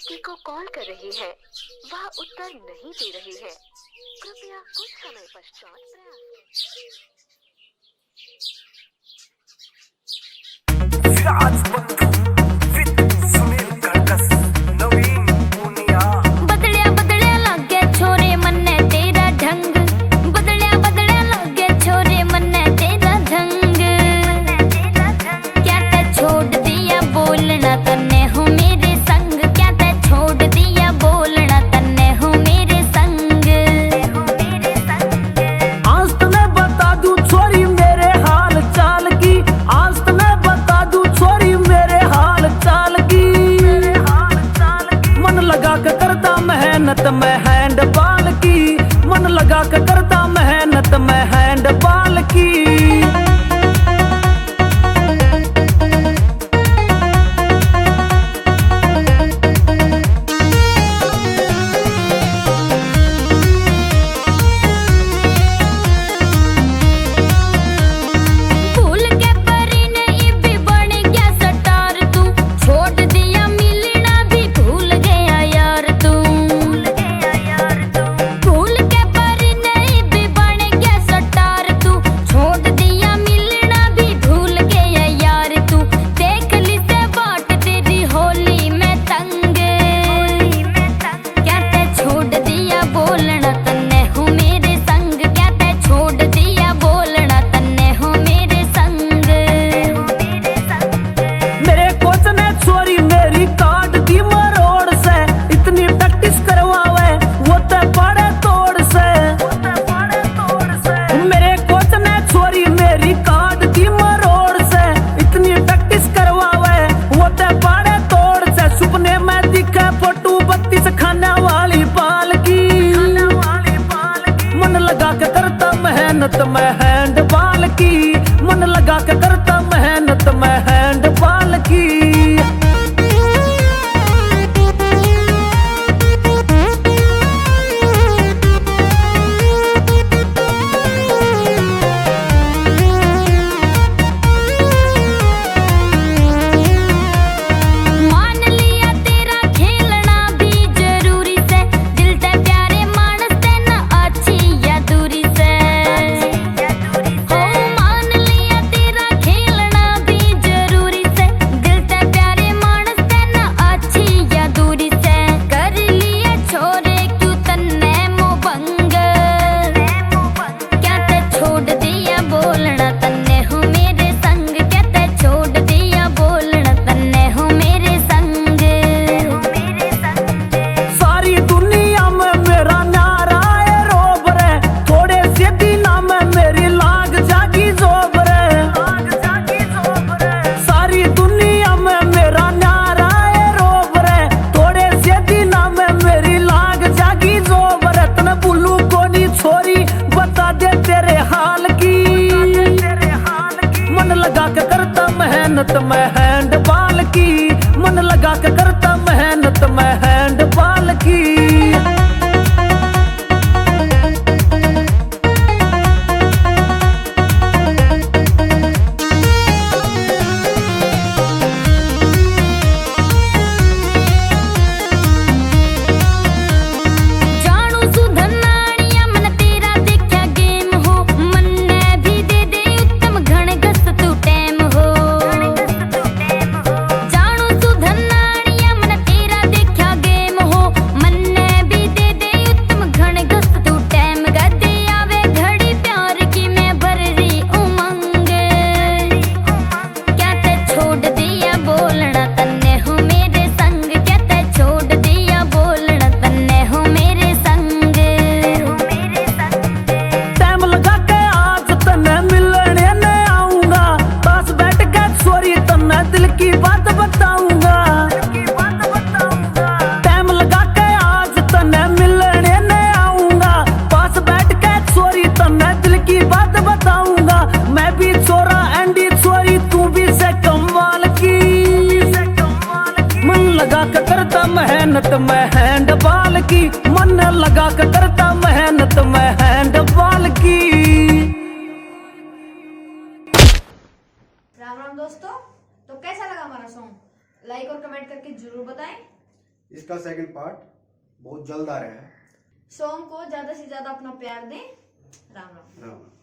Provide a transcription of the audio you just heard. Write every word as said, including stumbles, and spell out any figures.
व्यक्ति को कॉल कर रही है, वह उत्तर नहीं दे रही है। कृपया कुछ समय पश्चात प्रयास करें। बदलिया बदलिया लागे छोरे मन्ने तेरा ढंग, बदलिया बदलिया लागे छोरे मन्ने तेरा ढंग। क्या ते छोड़ दिया बोलना तन्ने हो मेरे संग, क्या ते छोड़ दिया बोलना तन्ने हो मेरे संग। आज तने बता दूं छोरी मेरे हाल चाल की, आज तने बता दूं छोरी मेरे हाल चाल की। मन लगा के करता मेहनत मैं हैंड बाल की, मन लगा के करता मेहनत मैं हैंड बाल की। मेहनत मैं हैंड बाल की, मन लगा के करता मेहनत मैं हैंड बाल की। मेहनत मैं हैंड बाल की, मन लगा के करता मेहनत मैं हैंड बाल की। मेहनत मैं हैंड बाल की, मन लगा के करता मेहनत मैं हैंड बाल की। राम राम दोस्तों, तो कैसा लगा हमारा सॉन्ग? लाइक और कमेंट करके जरूर बताएं। इसका सेकंड पार्ट बहुत जल्द आ रहा है। सॉन्ग को ज्यादा से ज्यादा अपना प्यार दें। राम राम। राम राम।